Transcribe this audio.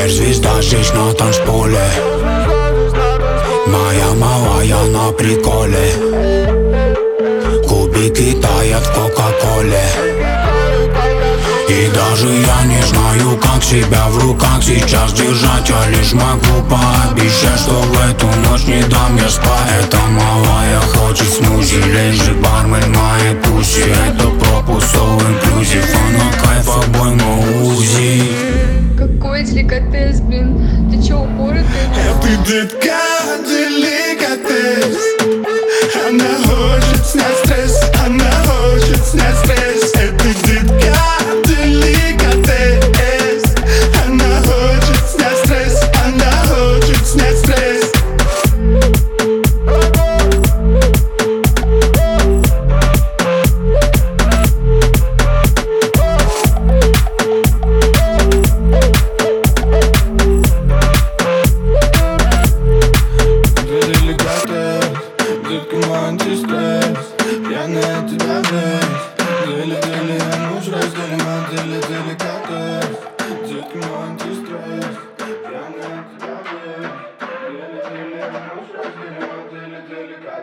теперь звезда здесь на танцполе. Моя малая на приколе. Кубики таят в кока-коле. И даже я не знаю, как себя в руках сейчас держать. Я лишь могу пообещать, что в эту ночь не дам я спать. Эта малая хочет смузи, лежит бармен моей пуси. Это пропуск all inclusive, она кайф обойма УЗИ. Какой деликатес, блин, ты чё, упоротый? Ты детка деликатес. Она хочет снять стресс, она хочет снять стресс. Это детка деликатес. Она хочет снять стресс, она хочет снять стресс. Детка, мой антистресс, я на тебя весь. Дели, а ну разделим, а деликатес.